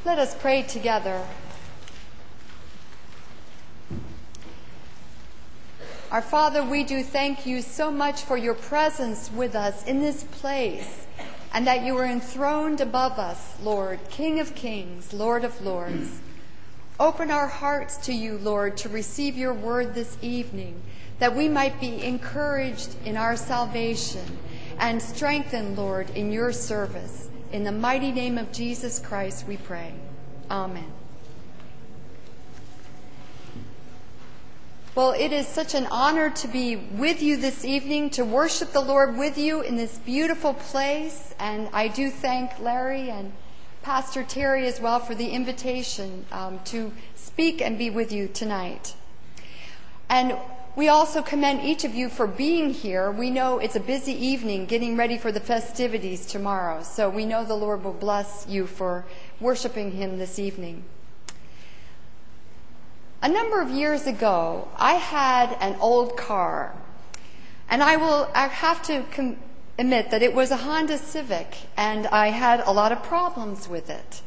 Let us pray together. Our Father, we do thank you so much for your presence with us in this place, and that you are enthroned above us, Lord, King of kings, Lord of lords. Open our hearts to you, Lord, to receive your word this evening, that we might be encouraged in our salvation and strengthened, Lord, in your service. In the mighty name of Jesus Christ we pray. Amen. Well, it is such an honor to be with you this evening, to worship the Lord with you in this beautiful place. And I do thank Larry and Pastor Terry as well for the invitation to speak and be with you tonight. And we also commend each of you for being here. We know it's a busy evening getting ready for the festivities tomorrow. So we know the Lord will bless you for worshiping him this evening. A number of years ago, I had an old car. And I have to admit that it was a Honda Civic, and I had a lot of problems with it.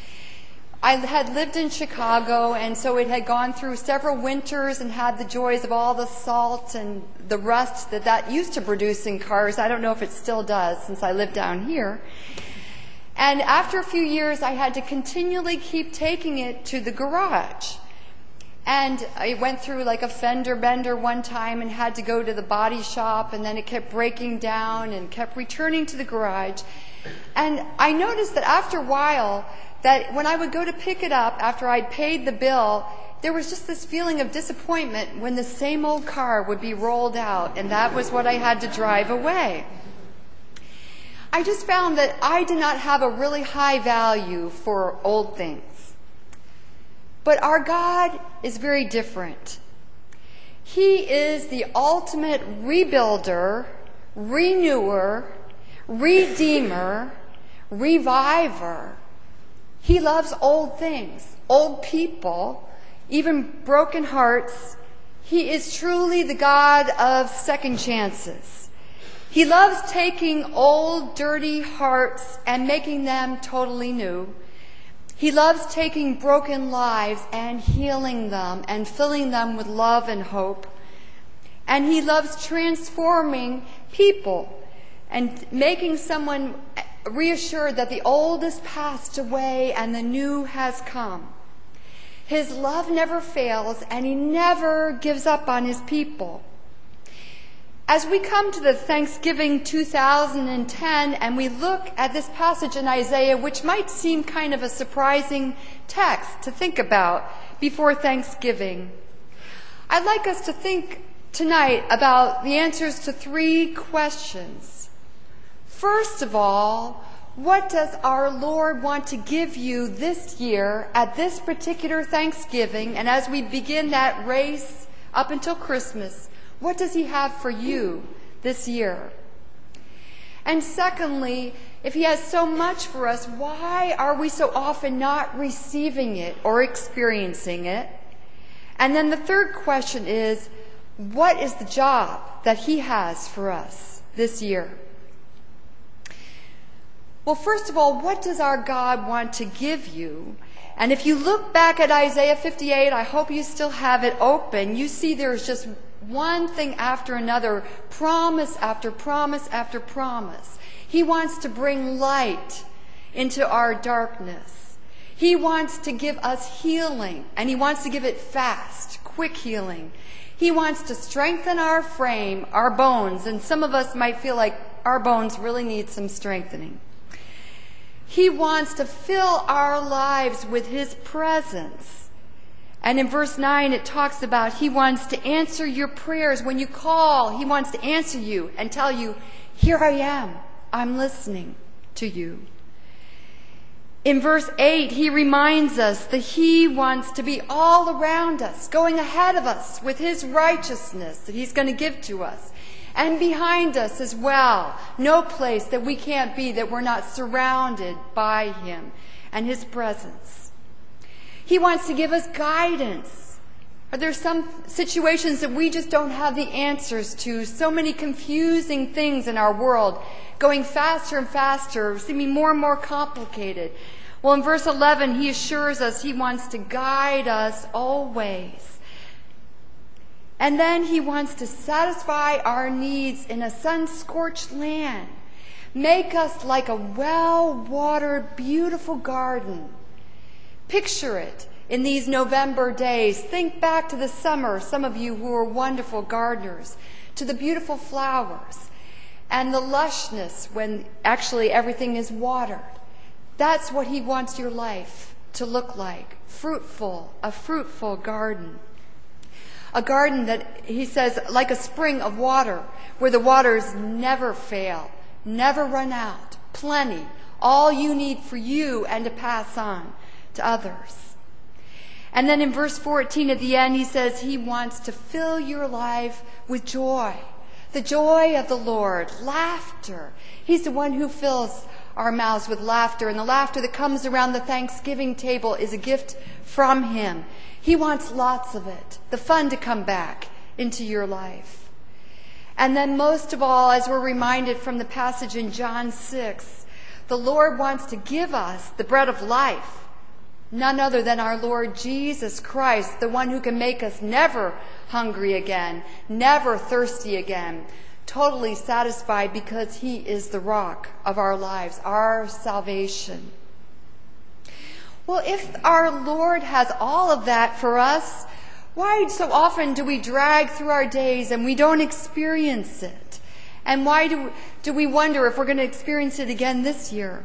I had lived in Chicago, and so it had gone through several winters and had the joys of all the salt and the rust that used to produce in cars. I don't know if it still does since I live down here. And after a few years, I had to continually keep taking it to the garage. And I went through like a fender bender one time and had to go to the body shop, and then it kept breaking down and kept returning to the garage. And I noticed that after a while, that when I would go to pick it up after I'd paid the bill, there was just this feeling of disappointment when the same old car would be rolled out, and that was what I had to drive away. I just found that I did not have a really high value for old things. But our God is very different. He is the ultimate rebuilder, renewer, redeemer, reviver. He loves old things, old people, even broken hearts. He is truly the God of second chances. He loves taking old, dirty hearts and making them totally new. He loves taking broken lives and healing them and filling them with love and hope. And he loves transforming people and making someone reassured that the old has passed away and the new has come. His love never fails, and he never gives up on his people. As we come to the Thanksgiving 2010 and we look at this passage in Isaiah, which might seem kind of a surprising text to think about before Thanksgiving, I'd like us to think tonight about the answers to 3 questions. First of all, what does our Lord want to give you this year at this particular Thanksgiving? And as we begin that race up until Christmas, what does he have for you this year? And secondly, if he has so much for us, why are we so often not receiving it or experiencing it? And then the third question is, what is the job that he has for us this year? Well, first of all, what does our God want to give you? And if you look back at Isaiah 58, I hope you still have it open. You see there's just one thing after another, promise after promise after promise. He wants to bring light into our darkness. He wants to give us healing, and he wants to give it fast, quick healing. He wants to strengthen our frame, our bones, and some of us might feel like our bones really need some strengthening. He wants to fill our lives with his presence. And in verse 9 it talks about he wants to answer your prayers. When you call, he wants to answer you and tell you, here I am, I'm listening to you. In verse 8, he reminds us that he wants to be all around us, going ahead of us with his righteousness that he's going to give to us. And behind us as well. No place that we can't be that we're not surrounded by him and his presence. He wants to give us guidance. Are there some situations that we just don't have the answers to? So many confusing things in our world, going faster and faster, seeming more and more complicated. Well, in verse 11, he assures us he wants to guide us always. And then he wants to satisfy our needs in a sun-scorched land. Make us like a well-watered, beautiful garden. Picture it in these November days. Think back to the summer, some of you who are wonderful gardeners, to the beautiful flowers and the lushness when actually everything is watered. That's what he wants your life to look like. Fruitful, a fruitful garden. A garden that, he says, like a spring of water, where the waters never fail, never run out, plenty, all you need for you and to pass on to others. And then in verse 14 at the end, he says he wants to fill your life with joy. The joy of the Lord, laughter. He's the one who fills our mouths with laughter, and the laughter that comes around the Thanksgiving table is a gift from him. He wants lots of it, the fun to come back into your life. And then most of all, as we're reminded from the passage in John 6, the Lord wants to give us the bread of life, none other than our Lord Jesus Christ, the one who can make us never hungry again, never thirsty again, totally satisfied because he is the rock of our lives, our salvation. Well, if our Lord has all of that for us, why so often do we drag through our days and we don't experience it? And why do we wonder if we're going to experience it again this year?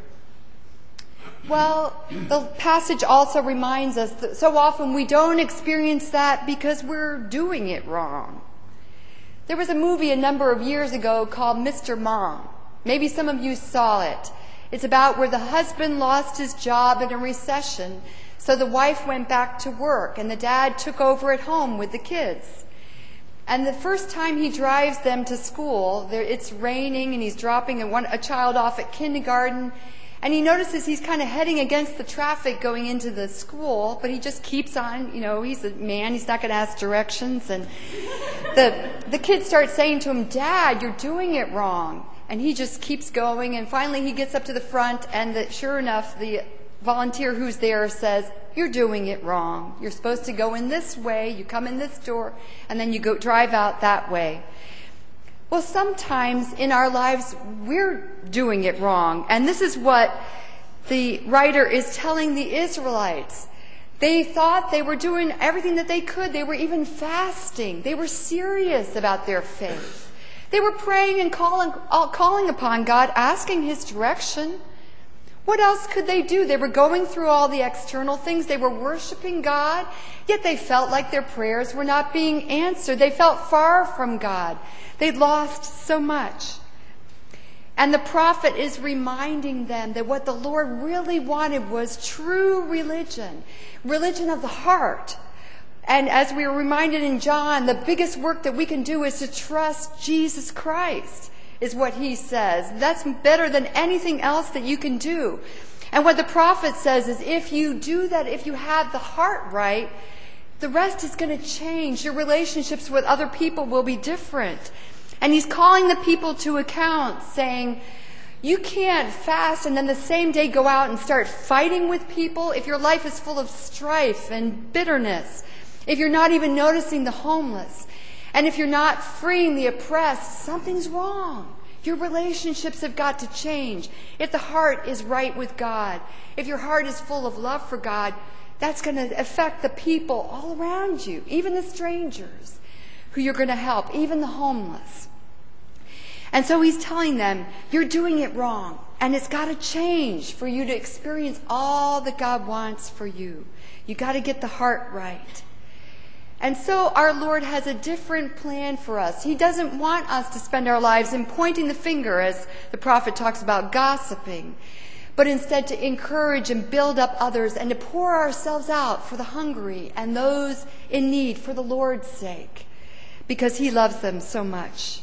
Well, the passage also reminds us that so often we don't experience that because we're doing it wrong. There was a movie a number of years ago called Mr. Mom. Maybe some of you saw it. It's about where the husband lost his job in a recession, so the wife went back to work and the dad took over at home with the kids. And the first time he drives them to school, it's raining and he's dropping a child off at kindergarten, and he notices he's kind of heading against the traffic going into the school, but he just keeps on, he's a man, he's not going to ask directions. And the kids start saying to him, "Dad, you're doing it wrong." And he just keeps going, and finally he gets up to the front, and sure enough, the volunteer who's there says, "You're doing it wrong. You're supposed to go in this way, you come in this door, and then you go drive out that way." Well, sometimes in our lives, we're doing it wrong. And this is what the writer is telling the Israelites. They thought they were doing everything that they could. They were even fasting. They were serious about their faith. They were praying and calling upon God, asking his direction. What else could they do? They were going through all the external things. They were worshiping God, yet they felt like their prayers were not being answered. They felt far from God. They'd lost so much. And the prophet is reminding them that what the Lord really wanted was true religion, religion of the heart. And as we were reminded in John, the biggest work that we can do is to trust Jesus Christ, is what he says. That's better than anything else that you can do. And what the prophet says is if you do that, if you have the heart right, the rest is going to change. Your relationships with other people will be different. And he's calling the people to account, saying, you can't fast and then the same day go out and start fighting with people if your life is full of strife and bitterness, if you're not even noticing the homeless, and if you're not freeing the oppressed. Something's wrong. Your relationships have got to change. If the heart is right with God, if your heart is full of love for God, that's going to affect the people all around you, even the strangers who you're going to help, even the homeless. And so he's telling them, you're doing it wrong, and it's got to change for you to experience all that God wants for you. You got to get the heart right. And so our Lord has a different plan for us. He doesn't want us to spend our lives in pointing the finger, as the prophet talks about, gossiping, but instead to encourage and build up others and to pour ourselves out for the hungry and those in need for the Lord's sake, because he loves them so much.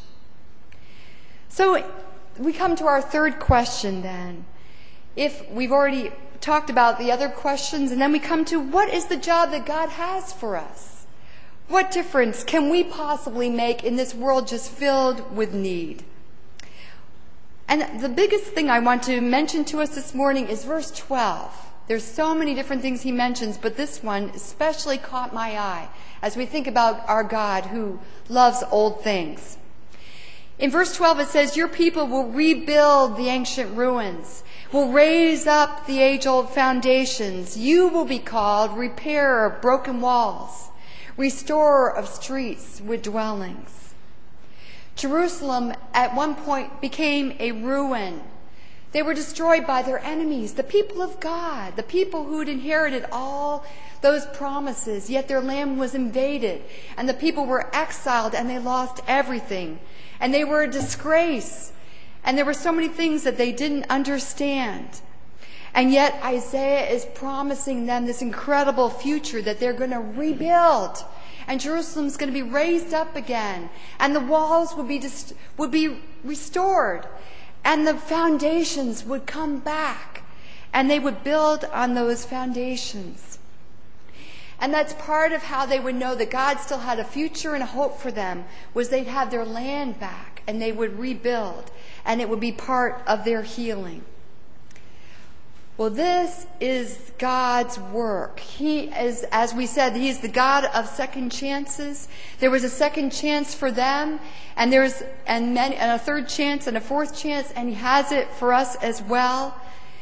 So we come to our third question then. If we've already talked about the other questions, and then we come to what is the job that God has for us? What difference can we possibly make in this world just filled with need? And the biggest thing I want to mention to us this morning is verse 12. There's so many different things he mentions, but this one especially caught my eye as we think about our God who loves old things. In verse 12 it says, your people will rebuild the ancient ruins, will raise up the age-old foundations. You will be called repairer of broken walls, restorer of streets with dwellings. Jerusalem at one point became a ruin. They were destroyed by their enemies, the people of God, the people who had inherited all those promises, yet their land was invaded, and the people were exiled, and they lost everything. And they were a disgrace, and there were so many things that they didn't understand. And yet Isaiah is promising them this incredible future that they're going to rebuild, and Jerusalem's going to be raised up again, and the walls would be restored, and the foundations would come back, and they would build on those foundations. And that's part of how they would know that God still had a future and a hope for them, was they'd have their land back, and they would rebuild, and it would be part of their healing. Well, this is God's work. He is, as we said, He is the God of second chances. There was a second chance for them, and a third chance and a fourth chance, and He has it for us as well.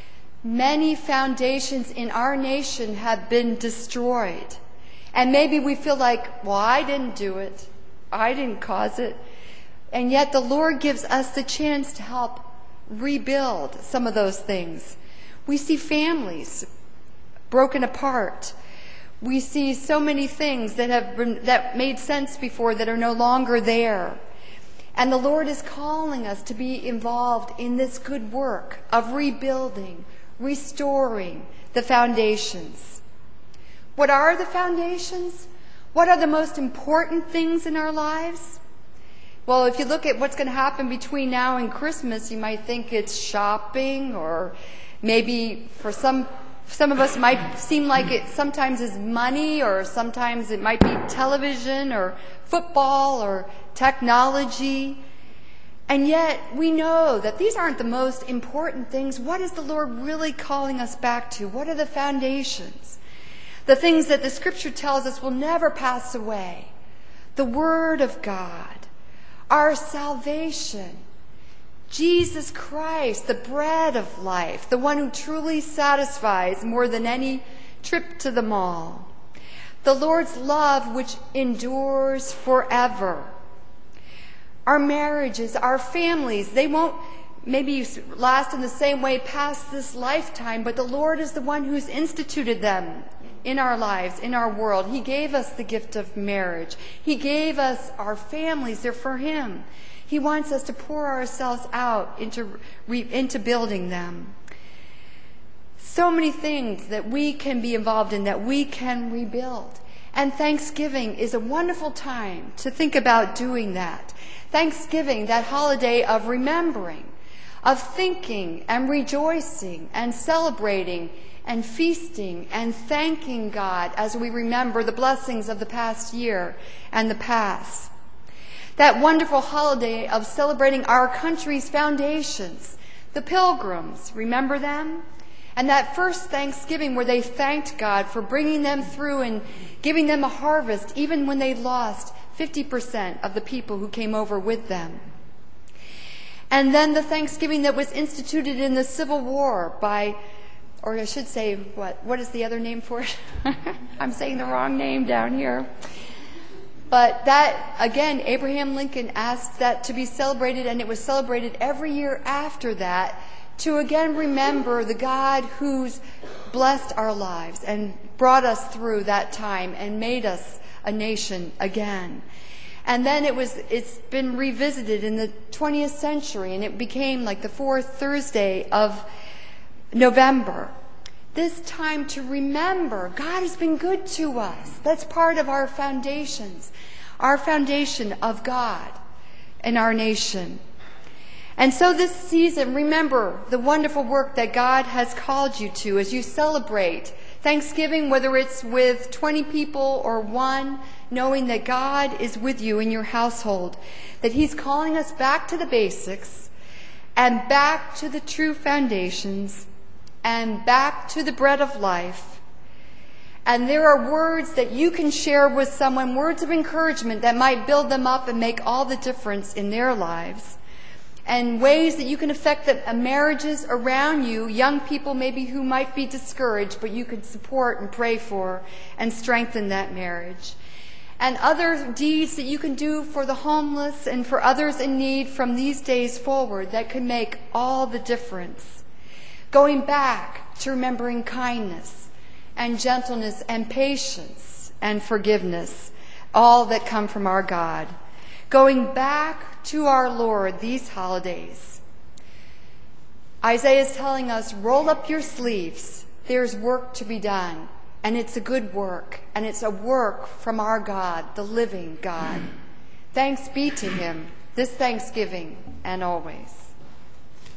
Many foundations in our nation have been destroyed. And maybe we feel like, well, I didn't do it. I didn't cause it. And yet the Lord gives us the chance to help rebuild some of those things. We see families broken apart. We see so many things that made sense before that are no longer there. And the Lord is calling us to be involved in this good work of rebuilding, restoring the foundations. What are the foundations? What are the most important things in our lives? Well, if you look at what's going to happen between now and Christmas, you might think it's shopping, or maybe for some of us it might seem like it sometimes is money, or sometimes it might be television or football or technology. And yet we know that these aren't the most important things. What is the Lord really calling us back to? What are the foundations? The things that the Scripture tells us will never pass away. The Word of God, our salvation, Jesus Christ, the bread of life, the one who truly satisfies more than any trip to the mall. The Lord's love which endures forever. Our marriages, our families, they won't maybe last in the same way past this lifetime, but the Lord is the one who's instituted them in our lives, in our world. He gave us the gift of marriage. He gave us our families. They're for Him. He wants us to pour ourselves out into building them. So many things that we can be involved in, that we can rebuild. And Thanksgiving is a wonderful time to think about doing that. Thanksgiving, that holiday of remembering, of thinking and rejoicing and celebrating and feasting and thanking God as we remember the blessings of the past year and the past. That wonderful holiday of celebrating our country's foundations, the Pilgrims, remember them? And that first Thanksgiving where they thanked God for bringing them through and giving them a harvest, even when they lost 50% of the people who came over with them. And then the Thanksgiving that was instituted in the Civil War by, or I should say, what is the other name for it? I'm saying the wrong name down here. But that, again, Abraham Lincoln asked that to be celebrated, and it was celebrated every year after that to again remember the God who's blessed our lives and brought us through that time and made us a nation again. And then it's been revisited in the 20th century, and it became like the fourth Thursday of November. This time to remember God has been good to us. That's part of our foundations, our foundation of God and our nation. And so this season, remember the wonderful work that God has called you to as you celebrate Thanksgiving, whether it's with 20 people or one, knowing that God is with you in your household, that He's calling us back to the basics and back to the true foundations and back to the bread of life. And there are words that you can share with someone, words of encouragement that might build them up and make all the difference in their lives. And ways that you can affect the marriages around you, young people maybe who might be discouraged, but you could support and pray for and strengthen that marriage. And other deeds that you can do for the homeless and for others in need from these days forward that can make all the difference. Going back to remembering kindness and gentleness and patience and forgiveness, all that come from our God. Going back to our Lord these holidays. Isaiah is telling us, roll up your sleeves. There's work to be done. And it's a good work. And it's a work from our God, the living God. Thanks be to him this Thanksgiving and always.